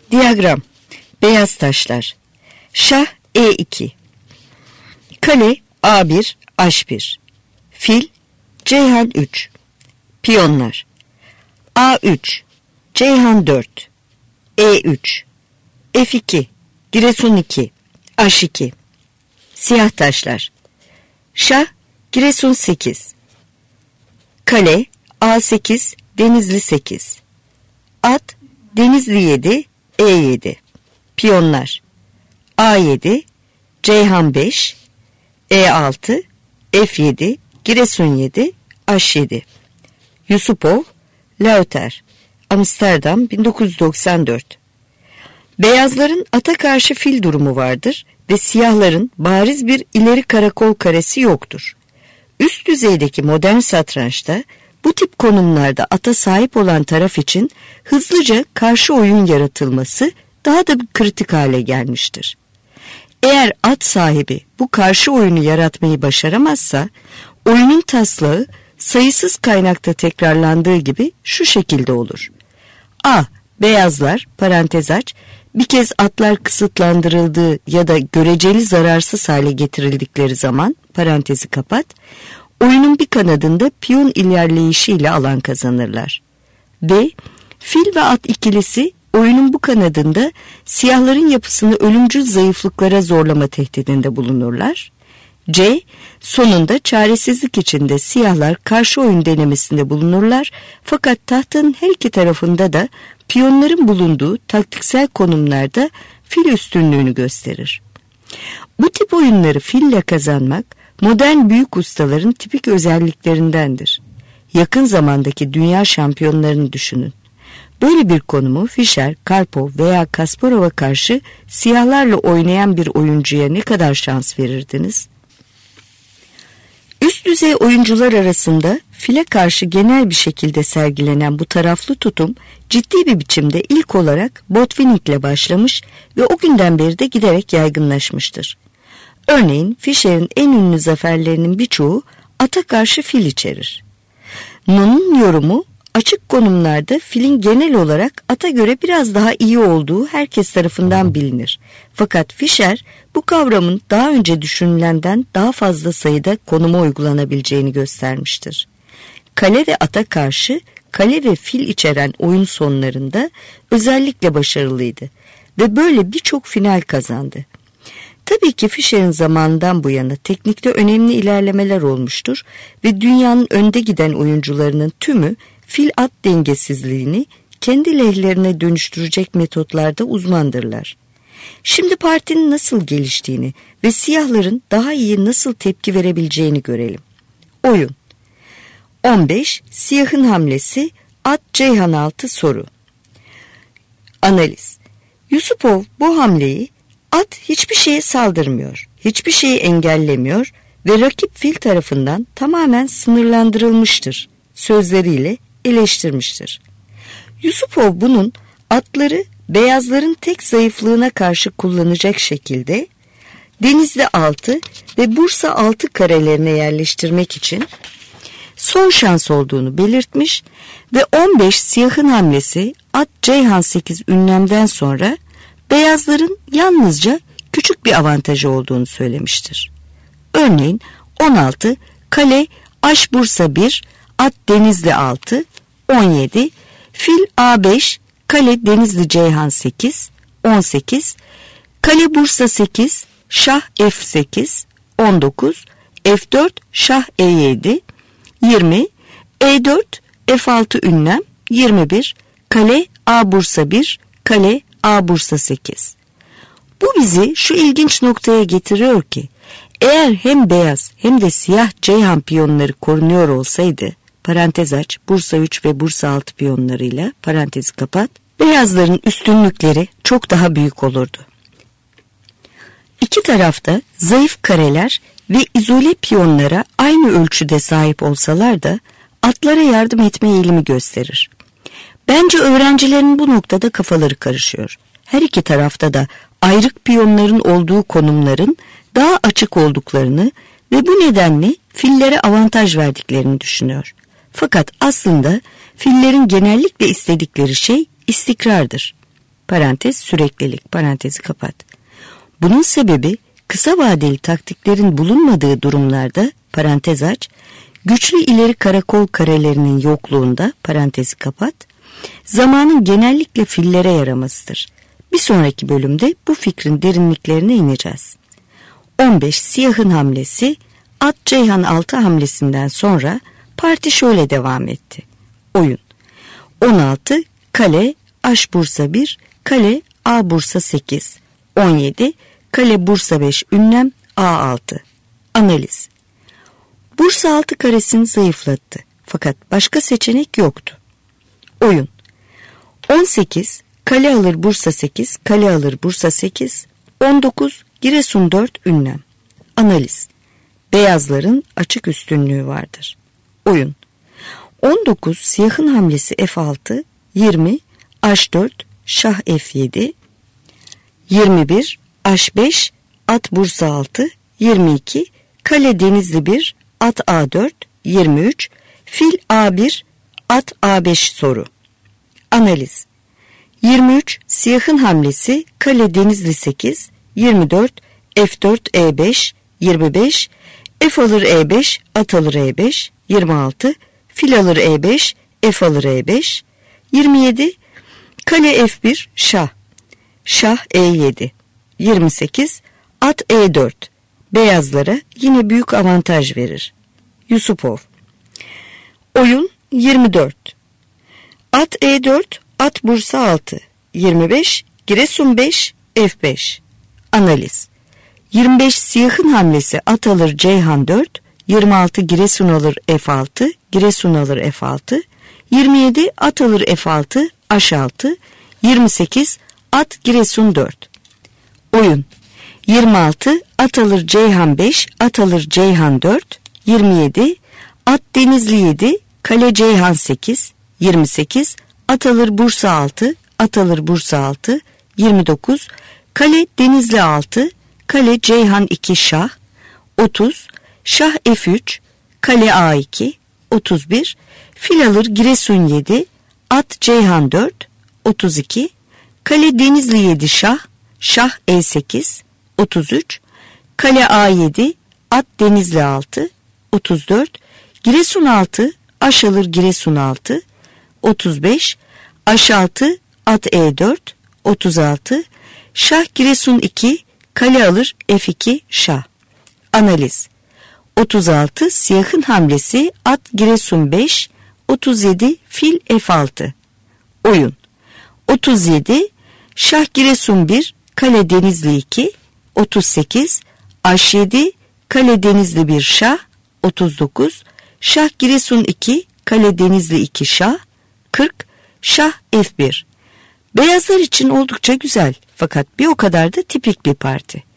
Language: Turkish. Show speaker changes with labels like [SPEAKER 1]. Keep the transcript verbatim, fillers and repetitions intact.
[SPEAKER 1] Diyagram. Beyaz taşlar. Şah E iki. Kale A bir, H bir. Fil Ceyhan üç. Piyonlar A üç, Ceyhan dört, E üç, F iki, Giresun iki, H iki. Siyah taşlar. Şah Giresun sekiz. Kale A sekiz, Denizli sekiz. At Denizli yedi, E yedi. Piyonlar A yedi, Ceyhan beş, E altı, F yedi, Giresun yedi, H yedi. Yusupov, Lauter, Amsterdam bin dokuz yüz doksan dört. Beyazların ata karşı fil durumu vardır ve siyahların bariz bir ileri karakol karesi yoktur. Üst düzeydeki modern satrançta bu tip konumlarda ata sahip olan taraf için hızlıca karşı oyun yaratılması daha da bir kritik hale gelmiştir. Eğer at sahibi bu karşı oyunu yaratmayı başaramazsa, oyunun taslağı sayısız kaynakta tekrarlandığı gibi şu şekilde olur. A. Beyazlar, parantez aç, bir kez atlar kısıtlandırıldığı ya da göreceli zararsız hale getirildikleri zaman, parantezi kapat, oyunun bir kanadında piyon ilerleyişiyle alan kazanırlar. B. Fil ve at ikilisi oyunun bu kanadında siyahların yapısını ölümcül zayıflıklara zorlama tehdidinde bulunurlar. C. Sonunda çaresizlik içinde siyahlar karşı oyun denemesinde bulunurlar fakat tahtanın her iki tarafında da piyonların bulunduğu taktiksel konumlarda fil üstünlüğünü gösterir. Bu tip oyunları fille kazanmak modern büyük ustaların tipik özelliklerindendir. Yakın zamandaki dünya şampiyonlarını düşünün. Böyle bir konumu Fischer, Karpov veya Kasparov'a karşı siyahlarla oynayan bir oyuncuya ne kadar şans verirdiniz? Üst düzey oyuncular arasında file karşı genel bir şekilde sergilenen bu taraflı tutum ciddi bir biçimde ilk olarak Botvinnik ile başlamış ve o günden beri de giderek yaygınlaşmıştır. Örneğin Fischer'in en ünlü zaferlerinin birçoğu ata karşı fil içerir. Nun'un yorumu açık konumlarda filin genel olarak ata göre biraz daha iyi olduğu herkes tarafından bilinir. Fakat Fischer bu kavramın daha önce düşünülenden daha fazla sayıda konuma uygulanabileceğini göstermiştir. Kale ve ata karşı kale ve fil içeren oyun sonlarında özellikle başarılıydı ve böyle birçok final kazandı. Tabii ki Fischer'in zamanından bu yana teknikte önemli ilerlemeler olmuştur ve dünyanın önde giden oyuncularının tümü fil-at dengesizliğini kendi lehlerine dönüştürecek metotlarda uzmandırlar. Şimdi partinin nasıl geliştiğini ve siyahların daha iyi nasıl tepki verebileceğini görelim. Oyun on beş. Siyahın hamlesi at Ceyhan altı soru. Analiz. Yusupov bu hamleyi at hiçbir şeye saldırmıyor, hiçbir şeyi engellemiyor ve rakip fil tarafından tamamen sınırlandırılmıştır sözleriyle eleştirmiştir. Yusupov bunun atları beyazların tek zayıflığına karşı kullanacak şekilde Denizli altı ve Bursa altı karelerine yerleştirmek için son şans olduğunu belirtmiş ve on beş siyahın hamlesi at Ceyhan sekiz ünlemden sonra beyazların yalnızca küçük bir avantajı olduğunu söylemiştir. Örneğin on altı kale H Bursa bir, at Denizli altı, on yedi, fil A beş, kale Denizli Ceyhan sekiz, on sekiz, kale Bursa sekiz, şah F sekiz, on dokuz, F dört, şah E yedi, yirmi, E dört, F altı ünlem, yirmi bir, kale A Bursa bir, kale A Bursa sekiz. Bu bizi şu ilginç noktaya getiriyor ki, eğer hem beyaz hem de siyah Ceyhan piyonları korunuyor olsaydı, parantez aç, Bursa üç ve Bursa altı piyonlarıyla, parantezi kapat, beyazların üstünlükleri çok daha büyük olurdu. İki tarafta zayıf kareler ve izole piyonlara aynı ölçüde sahip olsalar da atlara yardım etme eğilimi gösterir. Bence öğrencilerin bu noktada kafaları karışıyor. Her iki tarafta da ayrık piyonların olduğu konumların daha açık olduklarını ve bu nedenle fillere avantaj verdiklerini düşünüyor. Fakat aslında fillerin genellikle istedikleri şey istikrardır. parantez süreklilik, parantezi kapat. Bunun sebebi kısa vadeli taktiklerin bulunmadığı durumlarda, parantez aç, güçlü ileri karakol karelerinin yokluğunda, parantezi kapat, zamanın genellikle fillere yaramasıdır. Bir sonraki bölümde bu fikrin derinliklerine ineceğiz. on beş Siyahın hamlesi, at Ceyhan altı hamlesinden sonra parti şöyle devam etti. Oyun. on altı Kale Aş Bursa bir, Kale A Bursa sekiz. on yedi Kale Bursa beş ünlem A altı. Analiz. Bursa altı karesini zayıflattı. Fakat başka seçenek yoktu. Oyun. on sekiz Kale alır Bursa sekiz, Kale alır Bursa sekiz. on dokuz Giresun dört ünlem. Analiz. Beyazların açık üstünlüğü vardır. Oyun. on dokuz Siyahın hamlesi F altı, yirmi Aş dört, Şah F yedi, yirmi bir Aş beş, At Bursa altı, yirmi iki Kale Denizli bir, At A dört, yirmi üç Fil A bir, At A beş soru. Analiz. yirmi üç Siyahın hamlesi Kale Denizli sekiz, yirmi dört F dört E beş, yirmi beş F alır E beş, At alır E beş, yirmi altı Fil alır E beş, F alır E beş, yirmi yedi Kale F bir, Şah, Şah E yedi, yirmi sekiz At E dört. Beyazlara yine büyük avantaj verir. Yusupov. Oyun yirmi dört. At E dört, At Bursa altı, yirmi beş Giresun beş, F beş. Analiz. yirmi beş Siyahın hamlesi At alır Ceyhan dört, yirmi altı Giresun alır F altı, Giresun alır F altı, yirmi yedi At alır F altı, Aş altı, yirmi sekiz At Giresun dört. Oyun. yirmi altı At alır Ceyhan beş, At alır Ceyhan dört, yirmi yedi At Denizli yedi, Kale Ceyhan sekiz, yirmi sekiz At alır Bursa altı, At alır Bursa altı, yirmi dokuz Kale Denizli altı, Kale Ceyhan iki Şah, otuz Şah F üç, Kale A iki, otuz bir Fil alır Giresun yedi, At Ceyhan dört, otuz iki Kale Denizli yedi Şah, Şah E sekiz, otuz üç Kale A yedi, At Denizli altı, otuz dört Giresun altı, Aş alır Giresun altı, otuz beş Aş altı, At E dört, otuz altı Şah Giresun iki, Kale alır F iki Şah. Analiz. otuz altı Siyahın hamlesi At Giresun beş, otuz yedi Fil F altı. Oyun. otuz yedi Şah Giresun bir, Kale Denizli iki, otuz sekiz Aş yedi, Kale Denizli bir Şah, otuz dokuz Şah Giresun iki, Kale Denizli iki Şah, kırk Şah F bir. Beyazlar için oldukça güzel fakat bir o kadar da tipik bir parti.